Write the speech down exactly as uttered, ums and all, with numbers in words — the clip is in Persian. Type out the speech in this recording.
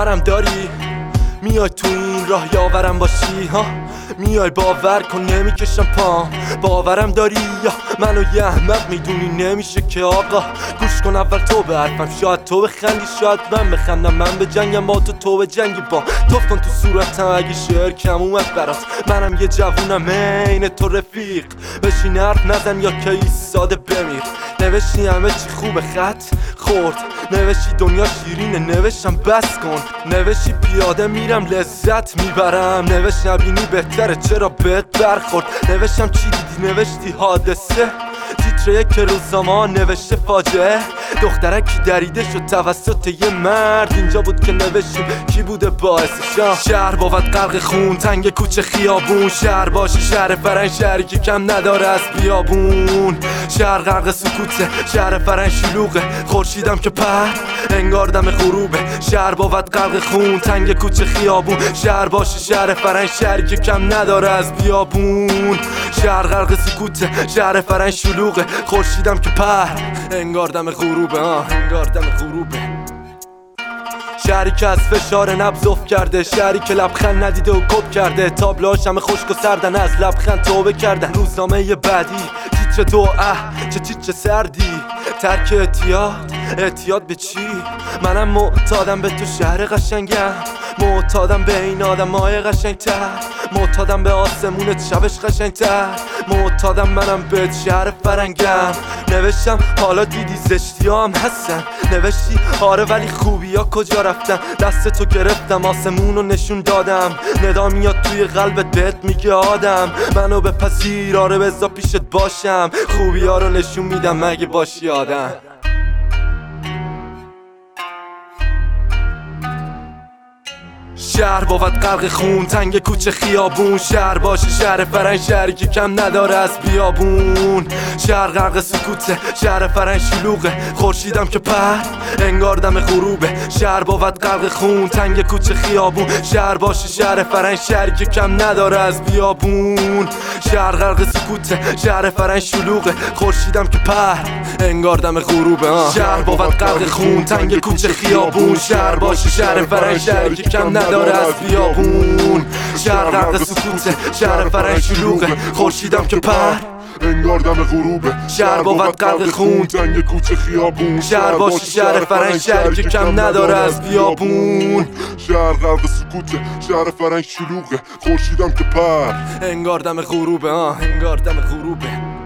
باورم داری؟ میای تو این راه یاورم باشی ها؟ میای باور کن نمیکشم پام، باورم داری یا منو یه احمق میدونی؟ نمیشه که آقا گوش کن اول تو به حرفم، شاید تو بخندی شاید من بخندم، من به جنگم با تو تو به جنگی با توف کن تو صورتم اگه شعر کم اومد برات، منم یه جوونم عین تو رفیق، بشین حرف نزن یا که ایستاده بمیر، نوشتی همه چی خوبه خط خورد، نوشتی دنیا شیرینه نوشتم بس کن، نوشتی پیاده میرم لذت میبرم، نوشت نبینی بهتره چرا بهت برخورد، نوشتم چی دیدی نوشتی حادثه، تیتره یک روزنامه نوشته فاجعه، دخترکی دریده شد توسط یه مرد، اینجا بود که نوشتیم کی بوده باعثشم، شهر بود غرق خون تنگ کوچه خیابون، شهر باشه شهر فرنگ شهری که کم نداره از بیابون، شهر غرق سکوته شهر فرنگ شلوغه، خورشیدم که پر انگار دم غروبه، شهر بود غرق خون تنگ کوچه خیابون، شهر باشه شهر فرنگ شهری که کم نداره از بیابون، شهر غرق سکوته شهر فرنگ شلوغه، خورشیدم که پر انگار دم غروبه، آه انگار دم غروبه، شهری که از فشار نبض افت کرده، شهری که لبخند ندیده و کپ کرده، تابلوهاش همه خشک و سردن از لبخند توبه کردن، روزنامه بعدی تیتر دو اه چه تیتر سردی، ترک اعتیاد اعتیاد به چی؟ منم معتادم به تو شهر قشنگم، معتادم به این آدم های قشنگتر، معتادم به آسمونت شبش قشنگتر، معتادم منم به شهر فرنگم، نوشتم حالا دیدی زشتی هم هستن، نوشتی آره ولی خوبی ها کجا رفتن، دست تو گرفتم آسمونو نشون دادم، ندا میاد توی قلبت بهت میگه آدم منو بپذیر، آره بذار پیشت باشم، خوبی ها رو نشون میدم مگه باشی آدم. شهر بود غرق خون تنگ کوچه خیابون، شهر باشه شهر فرنگ شهری که کم نداره از بیابون، شهر غرق سکوته شهر فرنگ شلوغه، خورشیدم که پر انگار دم غروبه، شهر بود غرق خون تنگ کوچه خیابون، شهر باشه شهر فرنگ شهری که کم نداره از بیابون، شهر غرق سکوته شهر فرنگ شلوغه، خورشیدم که پر انگار دم غروبه، آه شهر بود غرق خون تنگ کوچه خیابون، شهر باشه شهر فرنگ شهری که کم نداره از بیابون، شهر غرق سکوته شهر فرنگ شلوغه، خورشیدم که پر انگار دم غروبه، شهر بود غرق خون تنگ کوچه خیابون، شهر باشه شهر فرنگ شهری که کم نداره از بیابون، شهر غرق سکوته شهر فرنگ شلوغه، خورشیدم که پر انگار دم غروبه، آه انگار دم غروبه.